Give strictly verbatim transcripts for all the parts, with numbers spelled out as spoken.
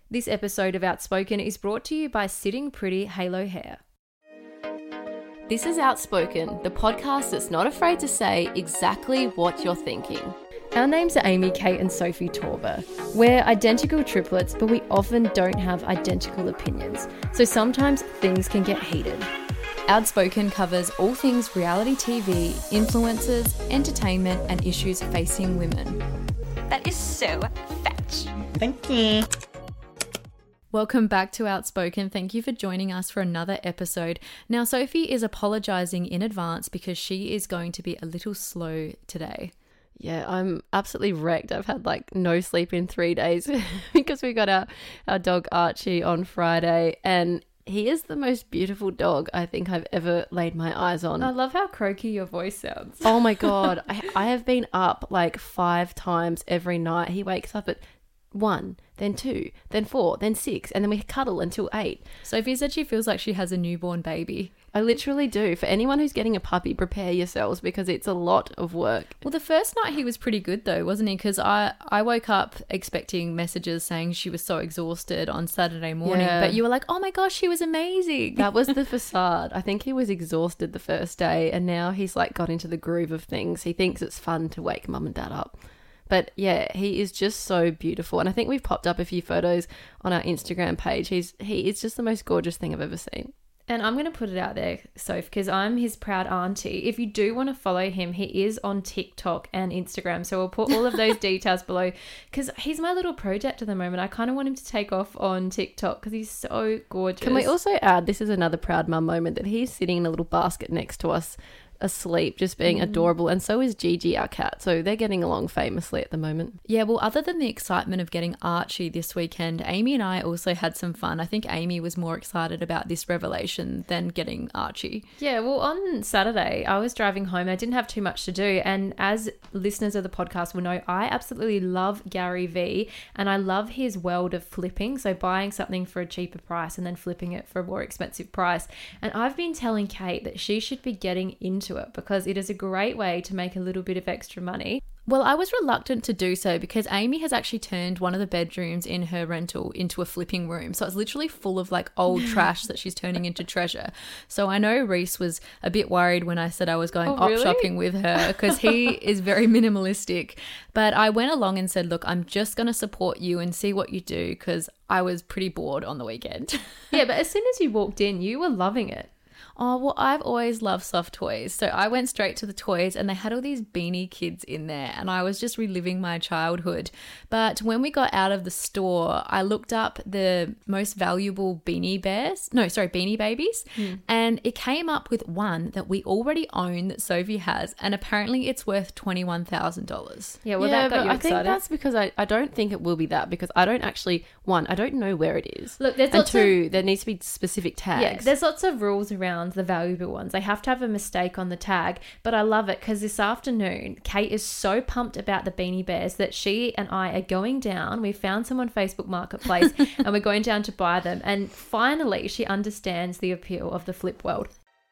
This episode of Outspoken is brought to you by Sitting Pretty Halo Hair. This is Outspoken, the podcast that's not afraid to say exactly what you're thinking. Our names are Amy, Kate and Sophie Torber. We're identical triplets, but we often don't have identical opinions, so sometimes things can get heated. Outspoken covers all things reality T V, influencers, entertainment and issues facing women. That is so fetch. Thank you. Welcome back to Outspoken. Thank you for joining us for another episode. Now, Sophie is apologising in advance because she is going to be a little slow today. Yeah, I'm absolutely wrecked. I've had like no sleep in three days because we got our, our dog Archie on Friday, and he is the most beautiful dog I think I've ever laid my eyes on. I love how croaky your voice sounds. Oh my God. I, I have been up like five times every night. He wakes up at one, then two, then four, then six, and then we cuddle until eight. Sophie said she feels like she has a newborn baby. I literally do. For anyone who's getting a puppy, prepare yourselves because it's a lot of work. Well, the first night he was pretty good though, wasn't he? Because I, I woke up expecting messages saying she was so exhausted on Saturday morning, Yeah. but you were like, oh my gosh, she was amazing. That was the facade. I think he was exhausted the first day, and now he's like got into the groove of things. He thinks it's fun to wake mum and dad up. But yeah, he is just so beautiful. And I think we've popped up a few photos on our Instagram page. He's he is just the most gorgeous thing I've ever seen. And I'm going to put it out there, Soph, because I'm his proud auntie. If you do want to follow him, he is on TikTok and Instagram. So we'll put all of those details below because he's my little project at the moment. I kind of want him to take off on TikTok because he's so gorgeous. Can we also add, this is another proud mum moment, that he's sitting in a little basket next to us, asleep, just being mm. adorable, and so is Gigi, our cat, so they're getting along famously at the moment. Yeah, well, other than the excitement of getting Archie this weekend, Amy and I also had some fun. I think Amy was more excited about this revelation than getting Archie. Yeah, well, on Saturday I was driving home. I didn't have too much to do, and as listeners of the podcast will know, I absolutely love Gary Vee, and I love his world of flipping, so buying something for a cheaper price and then flipping it for a more expensive price. And I've been telling Kate that she should be getting into it because it is a great way to make a little bit of extra money. Well, I was reluctant to do so because Amy has actually turned one of the bedrooms in her rental into a flipping room. So it's literally full of like old trash that she's turning into treasure. So I know Reese was a bit worried when I said I was going oh, op really? shopping with her because he is very minimalistic. But I went along and said, look, I'm just going to support you and see what you do because I was pretty bored on the weekend. Yeah, but as soon as you walked in, you were loving it. Oh, well, I've always loved soft toys. So I went straight to the toys and they had all these Beanie Kids in there and I was just reliving my childhood. But when we got out of the store, I looked up the most valuable Beanie Bears. No, sorry, Beanie Babies. Mm. And it came up with one that we already own that Sophie has. And apparently it's worth twenty-one thousand dollars. Yeah, well, yeah, that got you excited. I think that's because I, I don't think it will be that because I don't actually, one, I don't know where it is. Look, there's and lots two, of, there needs to be specific tags. Yeah, there's lots of rules around the valuable ones. They have to have a mistake on the tag, but I love it because this afternoon Kate is so pumped about the Beanie Bears that she and I are going down. We found some on Facebook Marketplace and we're going down to buy them, and finally she understands the appeal of the flip world.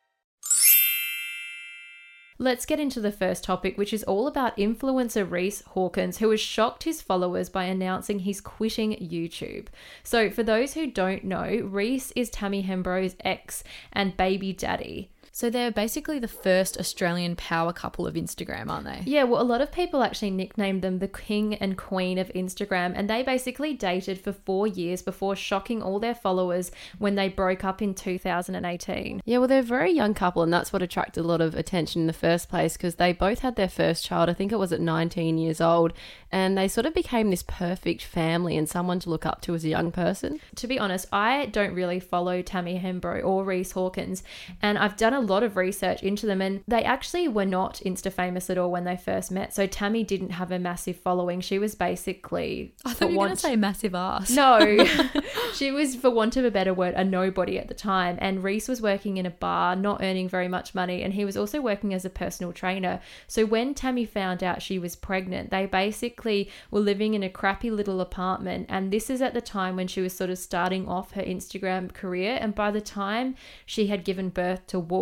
Let's get into the first topic, which is all about influencer Reese Hawkins, who has shocked his followers by announcing he's quitting YouTube. So for those who don't know, Reese is Tammy Hembro's ex and baby daddy. So they're basically the first Australian power couple of Instagram, aren't they? Yeah, well, a lot of people actually nicknamed them the king and queen of Instagram, and they basically dated for four years before shocking all their followers when they broke up in two thousand eighteen. Yeah, well, they're a very young couple, and that's what attracted a lot of attention in the first place because they both had their first child, I think it was at nineteen years old, and they sort of became this perfect family and someone to look up to as a young person. To be honest, I don't really follow Tammy Hembro or Reese Hawkins, and I've done a lot of research into them, and they actually were not Insta famous at all when they first met. So Tammy didn't have a massive following. She was basically, I thought you were going to say massive ass. No, she was, for want of a better word, a nobody at the time. And Reese was working in a bar, not earning very much money, and he was also working as a personal trainer. So when Tammy found out she was pregnant, they basically were living in a crappy little apartment, and this is at the time when she was sort of starting off her Instagram career. And by the time she had given birth to Wolf,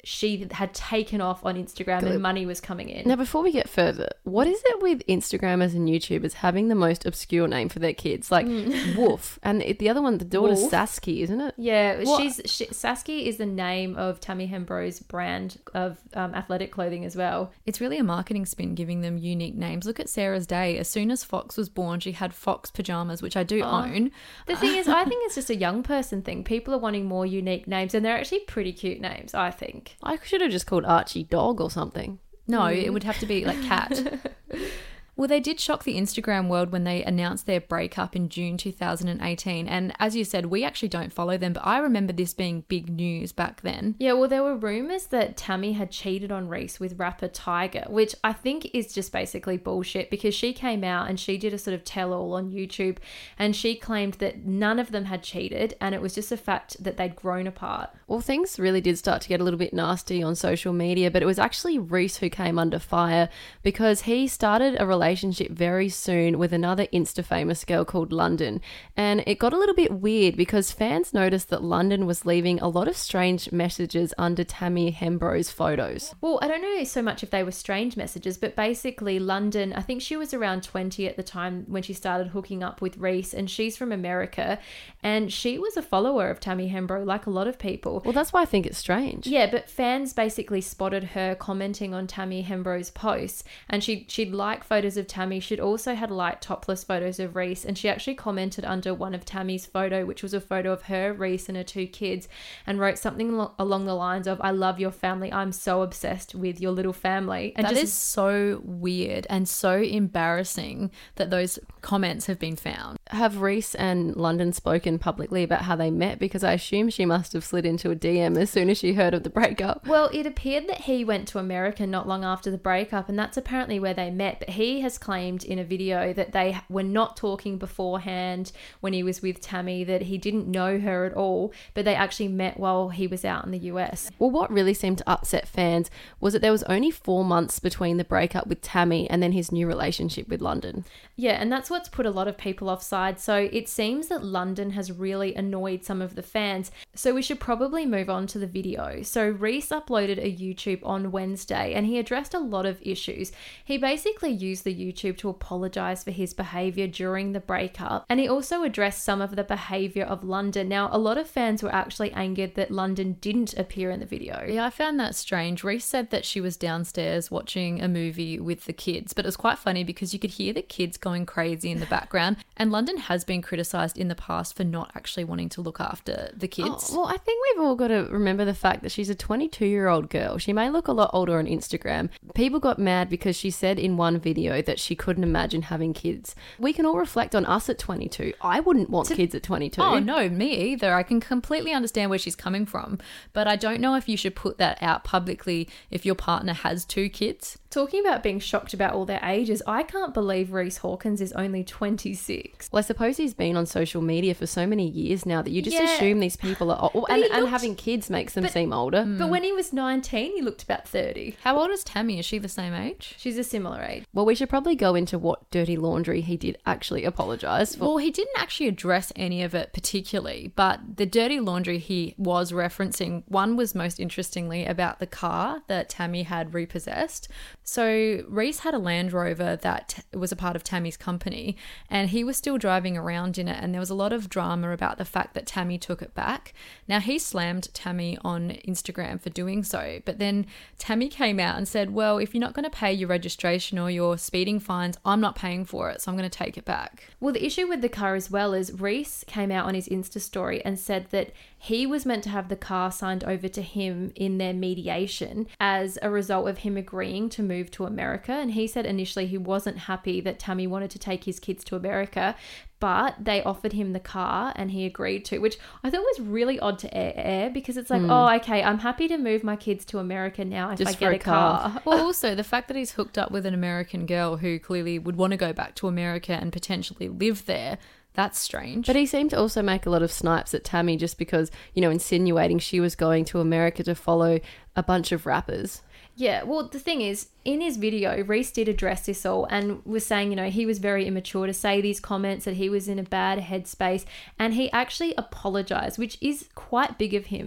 she had taken off on Instagram and money was coming in. Now, before we get further, what is it with Instagrammers and YouTubers having the most obscure name for their kids? Like mm. Wolf. And the other one, the daughter's Wolf. Sasky, isn't it? Yeah, what? she's she, Sasky is the name of Tammy Hembro's brand of um, athletic clothing as well. It's really a marketing spin giving them unique names. Look at Sarah's Day. As soon as Fox was born, she had Fox pajamas, which I do oh. own. The thing is, I think it's just a young person thing. People are wanting more unique names, and they're actually pretty cute names, I think. I should have just called Archie Dog or something. No, mm. it would have to be like cat. Well, they did shock the Instagram world when they announced their breakup in June two thousand eighteen. And as you said, we actually don't follow them, but I remember this being big news back then. Yeah, well, there were rumours that Tammy had cheated on Reese with rapper Tyga, which I think is just basically bullshit, because she came out and she did a sort of tell-all on YouTube, and she claimed that none of them had cheated, and it was just a fact that they'd grown apart. Well, things really did start to get a little bit nasty on social media, but it was actually Reese who came under fire, because he started a relationship relationship very soon with another Insta famous girl called London, and it got a little bit weird because fans noticed that London was leaving a lot of strange messages under Tammy Hembro's photos. Well, I don't know so much if they were strange messages, but basically London, I think she was around twenty at the time when she started hooking up with Reese, and she's from America, and she was a follower of Tammy Hembro like a lot of people. Well, that's why I think it's strange. Yeah, but fans basically spotted her commenting on Tammy Hembro's posts, and she, she'd like photos of Tammy. She'd also had liked topless photos of Reese, and she actually commented under one of Tammy's photo, which was a photo of her, Reese, and her two kids, and wrote something lo- along the lines of, "I love your family. I'm so obsessed with your little family." And that just, is so weird and so embarrassing that those comments have been found. Have Reese and London spoken publicly about how they met? Because I assume she must have slid into a D M as soon as she heard of the breakup. Well, it appeared that he went to America not long after the breakup, and that's apparently where they met, but he has claimed in a video that they were not talking beforehand when he was with Tammy, that he didn't know her at all, but they actually met while he was out in the U S. Well, what really seemed to upset fans was that there was only four months between the breakup with Tammy and then his new relationship with London. Yeah, and that's what's put a lot of people offside. So it seems that London has really annoyed some of the fans. So we should probably move on to the video. So Reese uploaded a YouTube on Wednesday, and he addressed a lot of issues. He basically used the YouTube to apologize for his behavior during the breakup, and he also addressed some of the behavior of London. Now, a lot of fans were actually angered that London didn't appear in the video. Yeah, I found that strange. Reese said that she was downstairs watching a movie with the kids, but it was quite funny because you could hear the kids going crazy in the background, and London has been criticized in the past for not actually wanting to look after the kids. Oh, well, I think we've all got to remember the fact that she's a twenty-two year old girl. She may look a lot older on Instagram. People got mad because she said in one video that she couldn't imagine having kids. We can all reflect on us at twenty-two. I wouldn't want to, kids at twenty-two. Oh no, me either. I can completely understand where she's coming from, but I don't know if you should put that out publicly if your partner has two kids. Talking about being shocked about all their ages, I can't believe Reese Hawkins is only twenty-six. Well, I suppose he's been on social media for so many years now that you just yeah. assume these people are old, and, looked, and having kids makes them but, seem older. But when he was nineteen, he looked about thirty. How old is Tammy? Is she the same age? She's a similar age. Well, we should probably go into what dirty laundry he did actually apologise for. Well, he didn't actually address any of it particularly, but the dirty laundry he was referencing, one was most interestingly about the car that Tammy had repossessed. So Reese had a Land Rover that was a part of Tammy's company, and he was still driving around in it, and there was a lot of drama about the fact that Tammy took it back. Now, he slammed Tammy on Instagram for doing so, but then Tammy came out and said, well, if you're not going to pay your registration or your speeding fines, I'm not paying for it, so I'm going to take it back. Well, the issue with the car as well is Reese came out on his Insta story and said that he was meant to have the car signed over to him in their mediation as a result of him agreeing to move to America. And he said initially he wasn't happy that Tammy wanted to take his kids to America, but they offered him the car and he agreed to, which I thought was really odd to air, air because it's like, mm. oh, okay, I'm happy to move my kids to America now if Just I get a, a car. car. Well, also the fact that he's hooked up with an American girl who clearly would want to go back to America and potentially live there, that's strange. But he seemed to also make a lot of snipes at Tammy just because, you know, insinuating she was going to America to follow a bunch of rappers. Yeah, well, the thing is, in his video, Reese did address this all and was saying, you know, he was very immature to say these comments, that he was in a bad headspace, and he actually apologized, which is quite big of him.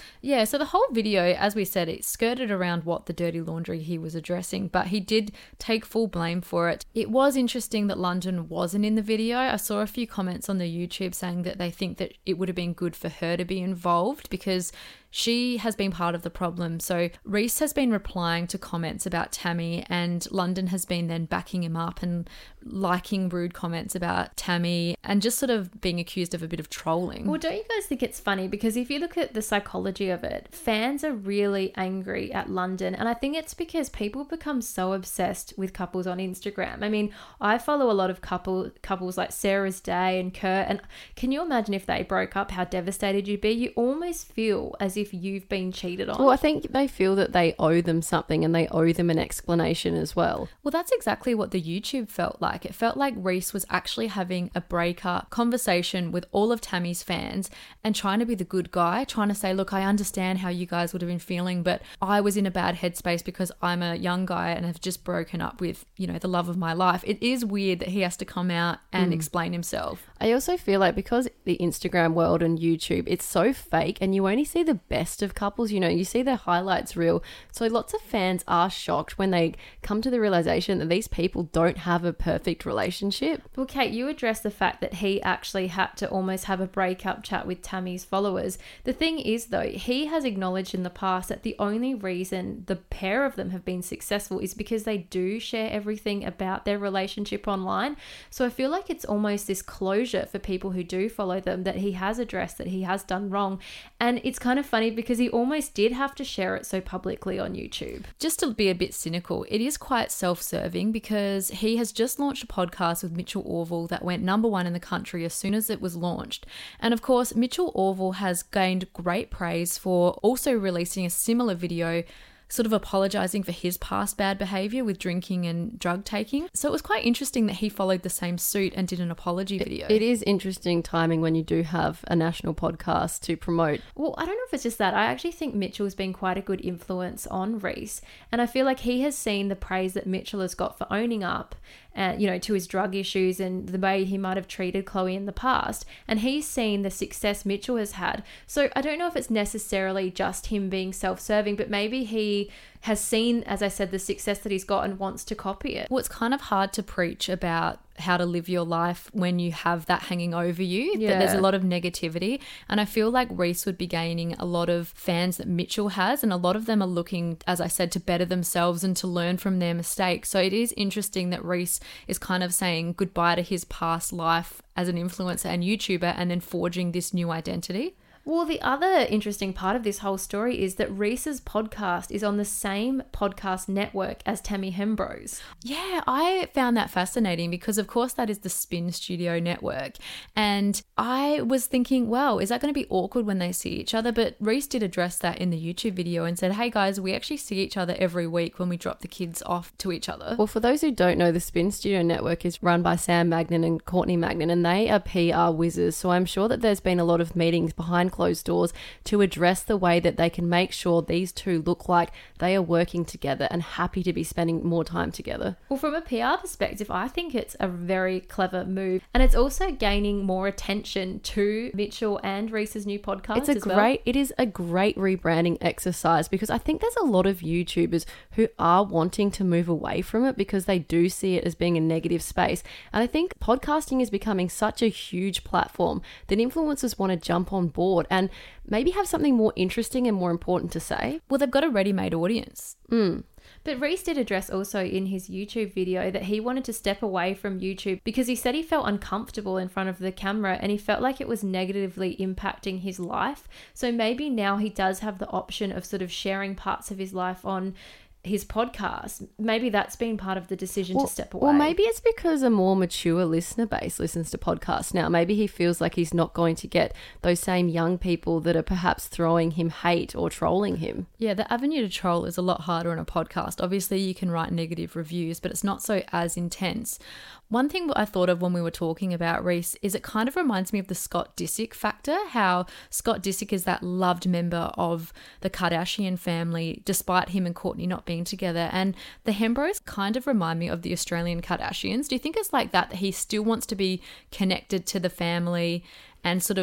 Yeah, so the whole video, as we said, it skirted around what the dirty laundry he was addressing, but he did take full blame for it. It was interesting that London wasn't in the video. I saw a few comments on the YouTube saying that they think that it would have been good for her to be involved because she has been part of the problem. So Reese has been replying to comments about Tammy, and London has been then backing him up and liking rude comments about Tammy and just sort of being accused of a bit of trolling. Well, don't you guys think it's funny? Because if you look at the psychology of it, fans are really angry at London. And I think it's because people become so obsessed with couples on Instagram. I mean, I follow a lot of couple couples like Sarah's Day and Kurt. And can you imagine if they broke up, how devastated you'd be? You almost feel as if if you've been cheated on. Well, I think they feel that they owe them something and they owe them an explanation as well. Well, that's exactly what the YouTube felt like. It felt like Reese was actually having a breakup conversation with all of Tammy's fans and trying to be the good guy, trying to say, look, I understand how you guys would have been feeling, but I was in a bad headspace because I'm a young guy and have just broken up with, you know, the love of my life. It is weird that he has to come out and mm. explain himself. I also feel like because the Instagram world and YouTube, it's so fake and you only see the best of couples, you know, you see their highlights reel. So lots of fans are shocked when they come to the realization that these people don't have a perfect relationship. Well, Kate, you addressed the fact that he actually had to almost have a breakup chat with Tammy's followers. The thing is, though, he has acknowledged in the past that the only reason the pair of them have been successful is because they do share everything about their relationship online. So I feel like it's almost this closure for people who do follow them that he has addressed that he has done wrong. And it's kind of funny because he almost did have to share it so publicly on YouTube. Just to be a bit cynical, it is quite self-serving because he has just launched a podcast with Mitchell Orville that went number one in the country as soon as it was launched. And of course, Mitchell Orville has gained great praise for also releasing a similar video sort of apologizing for his past bad behavior with drinking and drug taking. So it was quite interesting that he followed the same suit and did an apology video. It is interesting timing when you do have a national podcast to promote. Well, I don't know if it's just that. I actually think Mitchell's been quite a good influence on Reese. And I feel like he has seen the praise that Mitchell has got for owning up Uh, you know, to his drug issues and the way he might have treated Chloe in the past. And he's seen the success Mitchell has had. So I don't know if it's necessarily just him being self-serving, but maybe he has seen, as I said, the success that he's got and wants to copy it. Well, it's kind of hard to preach about how to live your life when you have that hanging over you. Yeah. There's a lot of negativity. And I feel like Reese would be gaining a lot of fans that Mitchell has. And a lot of them are looking, as I said, to better themselves and to learn from their mistakes. So it is interesting that Reese is kind of saying goodbye to his past life as an influencer and YouTuber and then forging this new identity. Well, the other interesting part of this whole story is that Reese's podcast is on the same podcast network as Tammy Hembro's. Yeah, I found that fascinating because, of course, that is the Spin Studio network. And I was thinking, wow, is that going to be awkward when they see each other? But Reese did address that in the YouTube video and said, hey, guys, we actually see each other every week when we drop the kids off to each other. Well, for those who don't know, the Spin Studio network is run by Sam Magnin and Courtney Magnin, and they are P R whizzes. So I'm sure that there's been a lot of meetings behind closed doors to address the way that they can make sure these two look like they are working together and happy to be spending more time together. Well, from a P R perspective, I think it's a very clever move, and it's also gaining more attention to Mitchell and Reese's new podcast. It's a as great, well. It is a great rebranding exercise because I think there's a lot of YouTubers who are wanting to move away from it because they do see it as being a negative space. And I think podcasting is becoming such a huge platform that influencers want to jump on board and maybe have something more interesting and more important to say. Well, they've got a ready-made audience. Mm. But Reese did address also in his YouTube video that he wanted to step away from YouTube because he said he felt uncomfortable in front of the camera and he felt like it was negatively impacting his life. So maybe now he does have the option of sort of sharing parts of his life on his podcast. Maybe that's been part of the decision well, to step away. Well, maybe it's because a more mature listener base listens to podcasts now. Maybe he feels like he's not going to get those same young people that are perhaps throwing him hate or trolling him. Yeah, the avenue to troll is a lot harder on a podcast. Obviously, you can write negative reviews, but it's not so as intense. One thing that I thought of when we were talking about Reese is it kind of reminds me of the Scott Disick factor, how Scott Disick is that loved member of the Kardashian family, despite him and Kourtney not being together. And the Hembros kind of remind me of the Australian Kardashians. Do you think it's like that, that he still wants to be connected to the family and sort of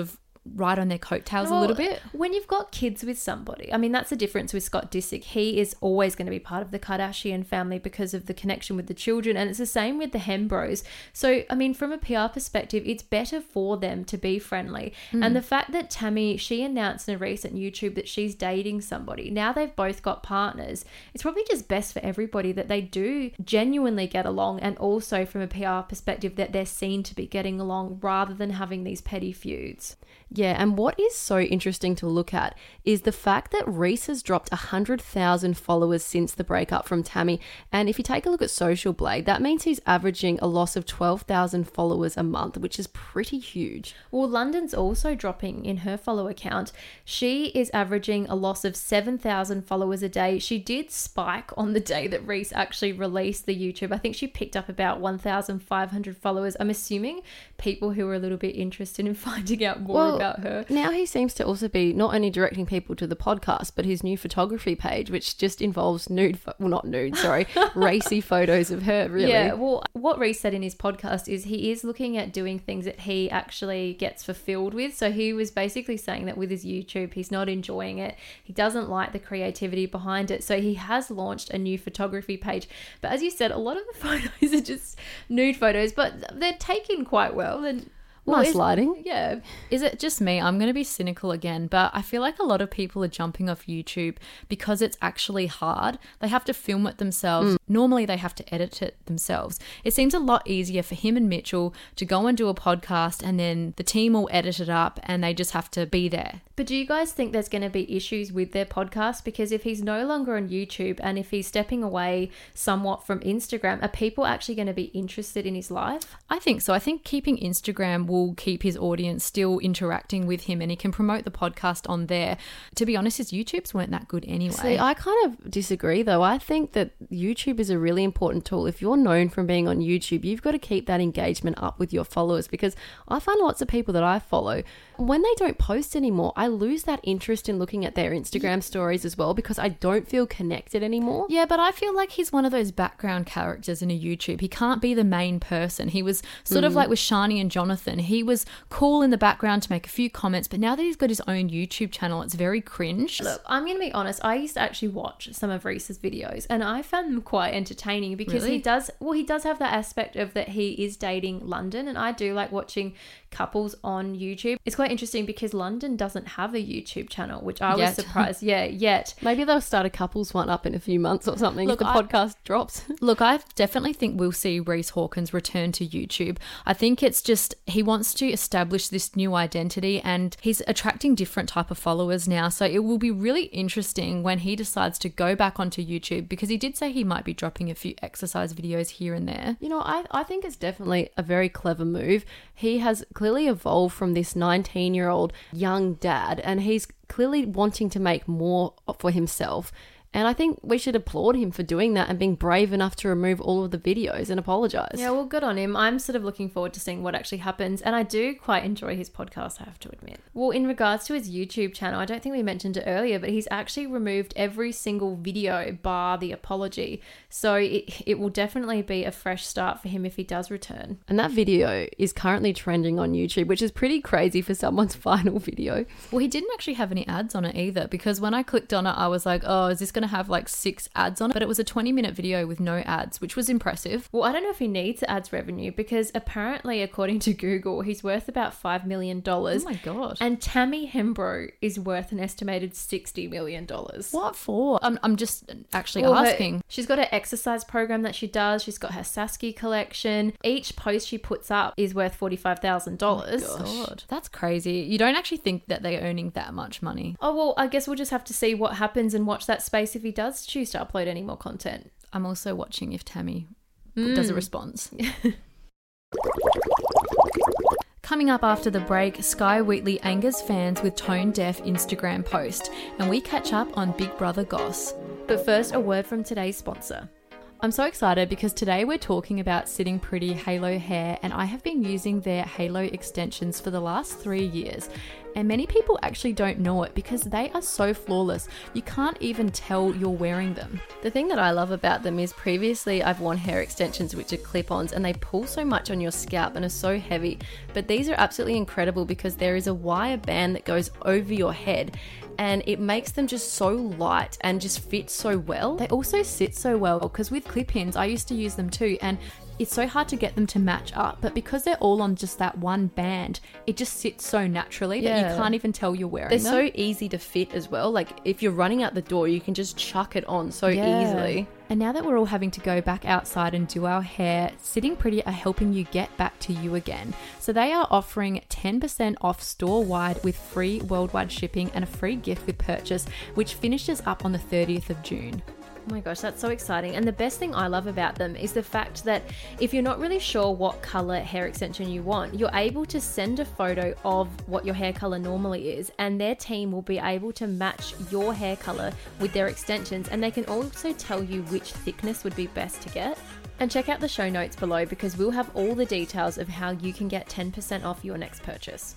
ride on their coattails well, a little bit. When you've got kids with somebody, I mean, that's the difference with Scott Disick. He is always going to be part of the Kardashian family because of the connection with the children. And it's the same with the Hembros. So, I mean, from a P R perspective, it's better for them to be friendly. Mm. And the fact that Tammy, she announced in a recent YouTube that she's dating somebody. Now they've both got partners. It's probably just best for everybody that they do genuinely get along, and also from a P R perspective that they're seen to be getting along rather than having these petty feuds. Yeah, and what is so interesting to look at is the fact that Reese has dropped one hundred thousand followers since the breakup from Tammy. And if you take a look at Social Blade, that means he's averaging a loss of twelve thousand followers a month, which is pretty huge. Well, London's also dropping in her follower count. She is averaging a loss of seven thousand followers a day. She did spike on the day that Reese actually released the YouTube. I think she picked up about one thousand five hundred followers. I'm assuming people who are a little bit interested in finding out more well, about her. Now he seems to also be not only directing people to the podcast, but his new photography page, which just involves nude, fo- well not nude, sorry, racy photos of her, really. Yeah, well, what Reese said in his podcast is he is looking at doing things that he actually gets fulfilled with. So he was basically saying that with his YouTube, he's not enjoying it. He doesn't like the creativity behind it. So he has launched a new photography page. But as you said, a lot of the photos are just nude photos, but they're taken quite well. And Well, nice lighting. Yeah. Is it just me? I'm going to be cynical again, but I feel like a lot of people are jumping off YouTube because it's actually hard. They have to film it themselves. Mm. Normally they have to edit it themselves. It seems a lot easier for him and Mitchell to go and do a podcast, and then the team will edit it up and they just have to be there. But do you guys think there's going to be issues with their podcast? Because if he's no longer on YouTube and if he's stepping away somewhat from Instagram, are people actually going to be interested in his life? I think so. I think keeping Instagram will keep his audience still interacting with him, and he can promote the podcast on there. To be honest, his YouTubes weren't that good anyway. See, I kind of disagree though. I think that YouTube is a really important tool. If you're known from being on YouTube, you've got to keep that engagement up with your followers, because I find lots of people that I follow, when they don't post anymore, I lose that interest in looking at their Instagram stories as well, because I don't feel connected anymore. Yeah, but I feel like he's one of those background characters in a YouTube. He can't be the main person. He was sort mm. of like with Shani and Jonathan. He was cool in the background to make a few comments, but now that he's got his own YouTube channel, it's very cringe. Look, I'm going to be honest. I used to actually watch some of Reese's videos, and I found them quite entertaining because really? he does, well, he does have that aspect of that he is dating London, and I do like watching couples on YouTube. It's quite interesting because London doesn't have a YouTube channel, which I yet. was surprised. Yeah, yet. Maybe they'll start a couples one up in a few months or something look, if the I, podcast drops. Look, I definitely think we'll see Reese Hawkins return to YouTube. I think it's just he wants to establish this new identity, and he's attracting different type of followers now. So it will be really interesting when he decides to go back onto YouTube, because he did say he might be dropping a few exercise videos here and there. You know, I, I think it's definitely a very clever move. He has clearly evolved from this nineteen-year-old young dad, and he's clearly wanting to make more for himself. And I think we should applaud him for doing that and being brave enough to remove all of the videos and apologise. Yeah, well, good on him. I'm sort of looking forward to seeing what actually happens. And I do quite enjoy his podcast, I have to admit. Well, in regards to his YouTube channel, I don't think we mentioned it earlier, but he's actually removed every single video bar the apology. So it, it will definitely be a fresh start for him if he does return. And that video is currently trending on YouTube, which is pretty crazy for someone's final video. Well, he didn't actually have any ads on it either, because when I clicked on it, I was like, oh, is this going to have like six ads on it? But it was a twenty minute video with no ads, which was impressive. Well, I don't know if he needs ads revenue, because apparently, according to Google, he's worth about five million dollars. Oh my God. And Tammy Hembro is worth an estimated sixty million dollars. What for? I'm, I'm just actually well, asking. Her, she's got an exercise program that she does. She's got her Sasky collection. Each post she puts up is worth forty-five thousand dollars. Oh my God. That's crazy. You don't actually think that they're earning that much money. Oh, well, I guess we'll just have to see what happens and watch that space if he does choose to upload any more content. I'm also watching if Tammy mm. does a response. Coming up after the break, Sky Wheatley angers fans with tone-deaf Instagram post, and we catch up on Big Brother goss. But first, a word from today's sponsor. I'm so excited because today we're talking about Sitting Pretty Halo Hair, and I have been using their Halo extensions for the last three years. And many people actually don't know it because they are so flawless. You can't even tell you're wearing them. The thing that I love about them is previously I've worn hair extensions which are clip-ons and they pull so much on your scalp and are so heavy. But these are absolutely incredible because there is a wire band that goes over your head and it makes them just so light and just fit so well. They also sit so well because with clip-ins, I used to use them too, and it's so hard to get them to match up, but because they're all on just that one band, it just sits so naturally yeah. that you can't even tell you're wearing they're them. They're so easy to fit as well. Like if you're running out the door, you can just chuck it on so yeah. easily. And now that we're all having to go back outside and do our hair, Sitting Pretty are helping you get back to you again. So they are offering ten percent off store-wide with free worldwide shipping and a free gift with purchase, which finishes up on the thirtieth of June. Oh my gosh, that's so exciting. And the best thing I love about them is the fact that if you're not really sure what color hair extension you want, you're able to send a photo of what your hair color normally is, and their team will be able to match your hair color with their extensions, and they can also tell you which thickness would be best to get. And check out the show notes below because we'll have all the details of how you can get ten percent off your next purchase.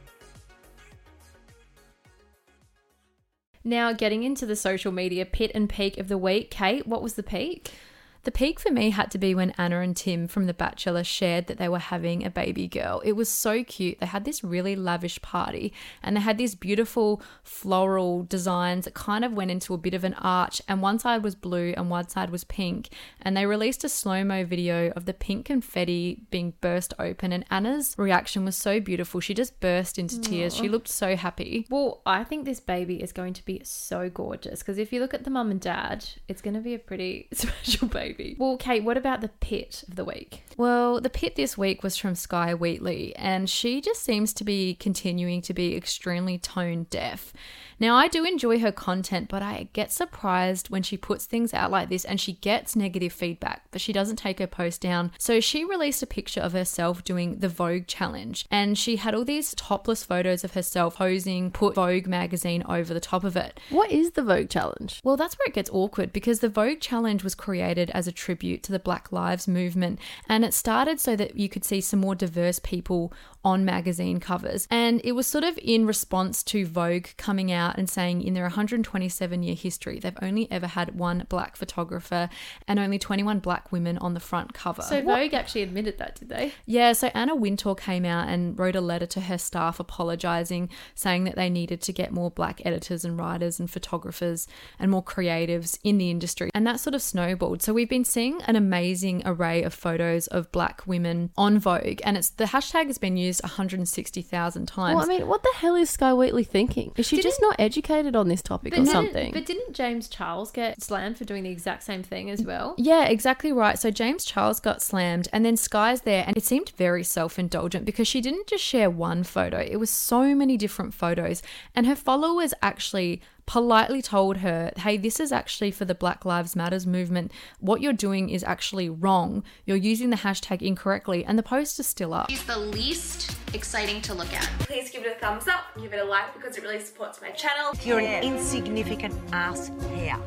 Now, getting into the social media pit and peak of the week. Kate, what was the peak? The peak for me had to be when Anna and Tim from The Bachelor shared that they were having a baby girl. It was so cute. They had this really lavish party and they had these beautiful floral designs that kind of went into a bit of an arch, and one side was blue and one side was pink. And they released a slow-mo video of the pink confetti being burst open, and Anna's reaction was so beautiful. She just burst into tears. Aww. She looked so happy. Well, I think this baby is going to be so gorgeous because if you look at the mum and dad, it's going to be a pretty special baby. Well, Kate, what about the pit of the week? Well, the pit this week was from Sky Wheatley, and she just seems to be continuing to be extremely tone deaf. Now, I do enjoy her content, but I get surprised when she puts things out like this and she gets negative feedback, but she doesn't take her post down. So she released a picture of herself doing the Vogue challenge, and she had all these topless photos of herself posing, put Vogue magazine over the top of it. What is the Vogue challenge? Well, that's where it gets awkward because the Vogue challenge was created as a tribute to the Black Lives Movement, and it started so that you could see some more diverse people on magazine covers. And it was sort of in response to Vogue coming out and saying in their one hundred twenty-seven year history, they've only ever had one black photographer and only twenty-one black women on the front cover. So Vogue actually admitted that, did they? Yeah, so Anna Wintour came out and wrote a letter to her staff apologising, saying that they needed to get more black editors and writers and photographers and more creatives in the industry. And that sort of snowballed. So we've been seeing an amazing array of photos of black women on Vogue, and it's the hashtag has been used one hundred sixty thousand times. Well, I mean, what the hell is Sky Wheatley thinking? Is she didn't, just not educated on this topic or something? But didn't James Charles get slammed for doing the exact same thing as well? Yeah, exactly right. So James Charles got slammed, and then Sky's there, and it seemed very self-indulgent because she didn't just share one photo. It was so many different photos, and her followers actually politely told her, hey, this is actually for the Black Lives Matters movement. What you're doing is actually wrong. You're using the hashtag incorrectly, and the post is still up. She's the least exciting to look at. Please give it a thumbs up, give it a like because it really supports my channel. You're an insignificant ass hair.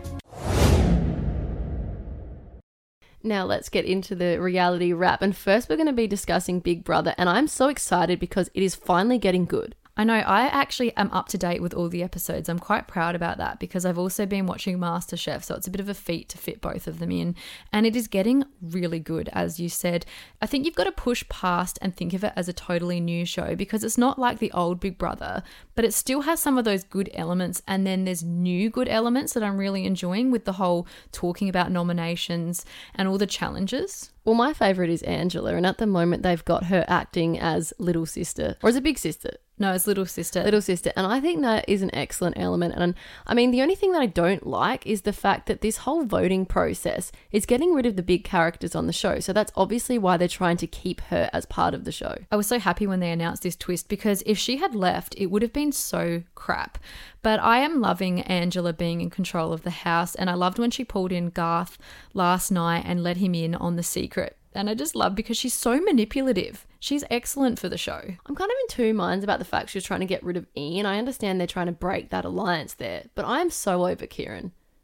Now let's get into the reality wrap. And first we're going to be discussing Big Brother, and I'm so excited because it is finally getting good. I know, I actually am up to date with all the episodes. I'm quite proud about that because I've also been watching MasterChef, so it's a bit of a feat to fit both of them in. And it is getting really good, as you said. I think you've got to push past and think of it as a totally new show because it's not like the old Big Brother, but it still has some of those good elements. And then there's new good elements that I'm really enjoying with the whole talking about nominations and all the challenges. Well, my favourite is Angela, and at the moment they've got her acting as little sister. Or is it big sister? No, it's little sister. Little sister. And I think that is an excellent element. And I mean, the only thing that I don't like is the fact that this whole voting process is getting rid of the big characters on the show. So that's obviously why they're trying to keep her as part of the show. I was so happy when they announced this twist because if she had left, it would have been so crap. But I am loving Angela being in control of the house. And I loved when she pulled in Garth last night and let him in on the secret. And I just love because she's so manipulative. She's excellent for the show. I'm kind of in two minds about the fact she was trying to get rid of Ian. I understand they're trying to break that alliance there, but I'm so over Kieran.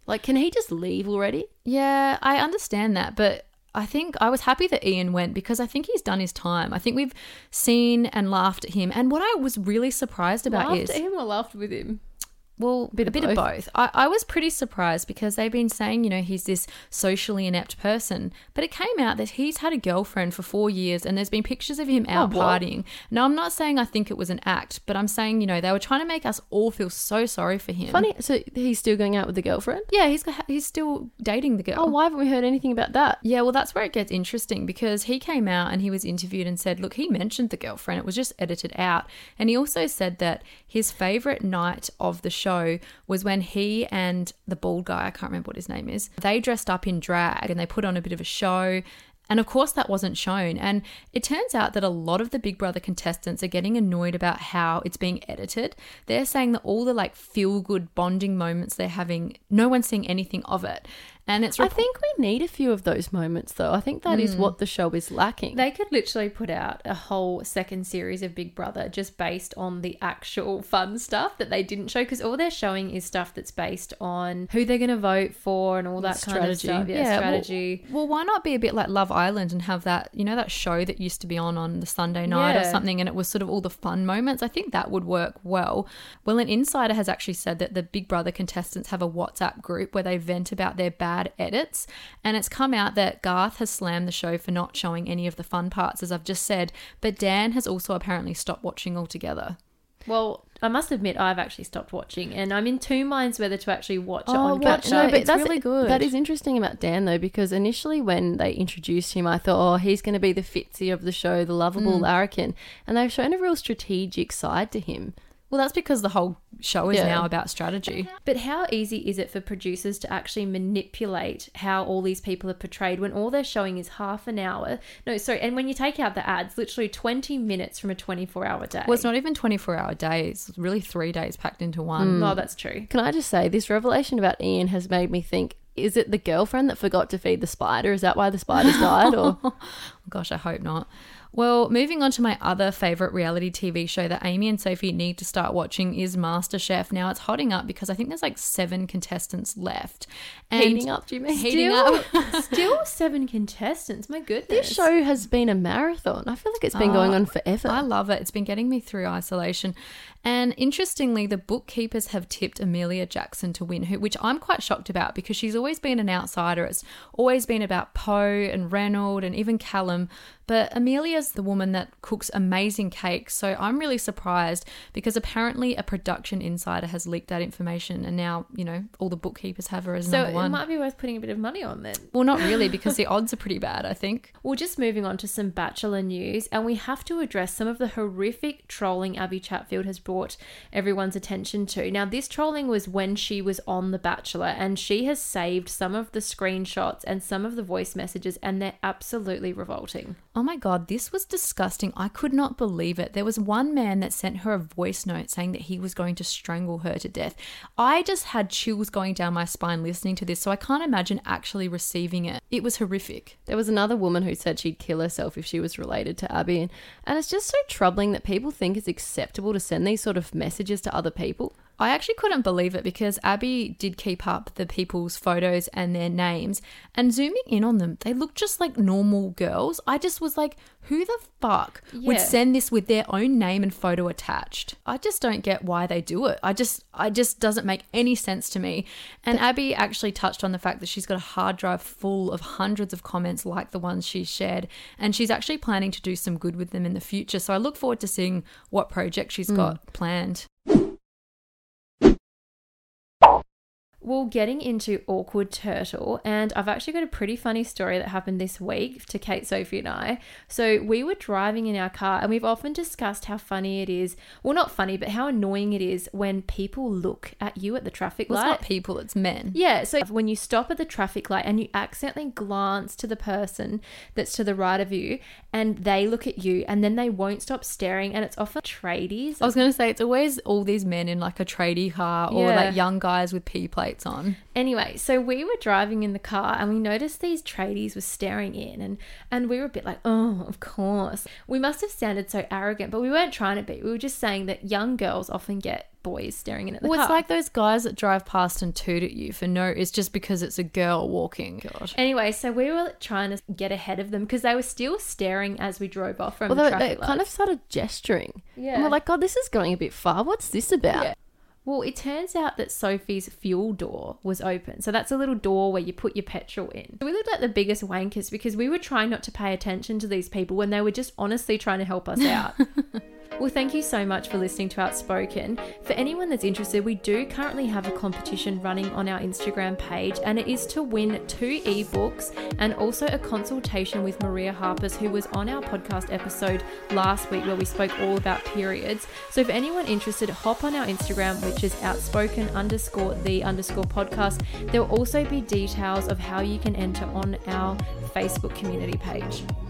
Like, can he just leave already? Yeah, I understand that, but I think I was happy that Ian went because I think he's done his time. I think we've seen and laughed at him. And what I was really surprised about Laughed is... at him or laughed with him? Well, Bit a of bit both. of both. I, I was pretty surprised because they've been saying, you know, he's this socially inept person. But it came out that he's had a girlfriend for four years and there's been pictures of him out Oh, what? partying. Now, I'm not saying I think it was an act, but I'm saying, you know, they were trying to make us all feel so sorry for him. Funny. So he's still going out with the girlfriend? Yeah, he's got, he's still dating the girl. Oh, why haven't we heard anything about that? Yeah, well, that's where it gets interesting because he came out and he was interviewed and said, look, he mentioned the girlfriend. It was just edited out. And he also said that his favourite night of the show was when he and the bald guy, I can't remember what his name is, they dressed up in drag and they put on a bit of a show. And of course that wasn't shown. And it turns out that a lot of the Big Brother contestants are getting annoyed about how it's being edited. They're saying that all the like feel good bonding moments they're having, no one's seeing anything of it. And it's I think we need a few of those moments, though. I think that is what the show is lacking. They could literally put out a whole second series of Big Brother just based on the actual fun stuff that they didn't show, because all they're showing is stuff that's based on who they're going to vote for and all that kind of Strategy. stuff. Yeah, Yeah, strategy. Well, well, why not be a bit like Love Island and have that, you know, that show that used to be on on the Sunday night or Yeah. something, and it was sort of all the fun moments? I think that would work well. Well, an insider has actually said that the Big Brother contestants have a WhatsApp group where they vent about their bad edits, and it's come out that Garth has slammed the show for not showing any of the fun parts, as I've just said, but Dan has also apparently stopped watching altogether. Well, I must admit I've actually stopped watching, and I'm in two minds whether to actually watch it Oh, on watch catch it. up. but it's really good. That is interesting about Dan, though, because initially when they introduced him, I thought, oh, he's going to be the Fitzy of the show, the lovable larrikin. And they've shown a real strategic side to him. Well, that's because the whole show is Yeah. now about strategy. But how easy is it for producers to actually manipulate how all these people are portrayed when all they're showing is half an hour? No, sorry. And when you take out the ads, literally twenty minutes from a twenty-four hour day. Well, it's not even twenty-four hour days. It's really three days packed into one. No, that's true. Can I just say, this revelation about Ian has made me think, is it the girlfriend that forgot to feed the spider? Is that why the spiders died? Or Gosh, I hope not. Well, moving on to my other favourite reality T V show that Amy and Sophie need to start watching is MasterChef. Now, it's hotting up because I think there's like seven contestants left. And heating up, do you mean? Heating Still, up. still seven contestants. My goodness. This show has been a marathon. I feel like it's been going on forever. I love it. It's been getting me through isolation. And interestingly, the bookkeepers have tipped Amelia Jackson to win, who, which I'm quite shocked about because she's always been an outsider. It's always been about Poe and Reynolds and even Callum. But Amelia's the woman that cooks amazing cakes. So I'm really surprised because apparently a production insider has leaked that information. And now, you know, all the bookkeepers have her as So number it one. might be worth putting a bit of money on then. Well, not really, because the odds are pretty bad, I think. Well, just moving on to some Bachelor news, and we have to address some of the horrific trolling Abby Chatfield has brought everyone's attention to. Now, this trolling was when she was on The Bachelor, and she has saved some of the screenshots and some of the voice messages, and they're absolutely revolting. Oh my God, this was disgusting. I could not believe it. There was one man that sent her a voice note saying that he was going to strangle her to death. I just had chills going down my spine listening to this, so I can't imagine actually receiving it. It was horrific. There was another woman who said she'd kill herself if she was related to Abby. And, and it's just so troubling that people think it's acceptable to send these sort of messages to other people. I actually couldn't believe it because Abby did keep up the people's photos and their names, and zooming in on them, they looked just like normal girls. I just was like, who the fuck would Yeah. send this with their own name and photo attached? I just don't get why they do it. I just, I just doesn't make any sense to me. And Abby actually touched on the fact that she's got a hard drive full of hundreds of comments like the ones she's shared, and she's actually planning to do some good with them in the future. So I look forward to seeing what project she's got planned. Well, getting into Awkward Turtle, and I've actually got a pretty funny story that happened this week to Kate, Sophie and I. So we were driving in our car, and we've often discussed how funny it is, well, not funny, but how annoying it is when people look at you at the traffic Well, light. it's not people, it's men. Yeah, so when you stop at the traffic light and you accidentally glance to the person that's to the right of you and they look at you and then they won't stop staring, and it's often tradies. I was going to say, it's always all these men in like a tradie car or Yeah. like young guys with P plates. plates on. Anyway, so we were driving in the car and we noticed these tradies were staring in, and, and we were a bit like, oh, of course. We must have sounded so arrogant, but we weren't trying to be. We were just saying that young girls often get boys staring in at the well, car. It's like those guys that drive past and toot at you for no, it's just because it's a girl walking. God. Anyway, so we were trying to get ahead of them because they were still staring as we drove off from well, the they, traffic they lights. kind of started gesturing. Yeah. And we're like, God, this is going a bit far. What's this about? Yeah. Well, it turns out that Sophie's fuel door was open. So that's a little door where you put your petrol in. We looked like the biggest wankers because we were trying not to pay attention to these people when they were just honestly trying to help us out. Well, thank you so much for listening to Outspoken. For anyone that's interested, we do currently have a competition running on our Instagram page, and it is to win two ebooks and also a consultation with Maria Harpers, who was on our podcast episode last week where we spoke all about periods. So if anyone interested, hop on our Instagram, which is outspoken underscore the underscore podcast. There will also be details of how you can enter on our Facebook community page.